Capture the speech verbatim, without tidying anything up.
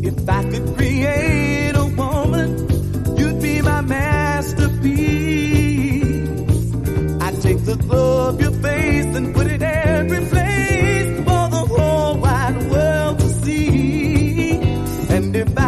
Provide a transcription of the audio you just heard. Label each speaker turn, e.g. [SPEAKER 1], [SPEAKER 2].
[SPEAKER 1] If I could create a woman, you'd be my masterpiece. I'd take the glow of your face and put it every place for the whole wide world to see. And if I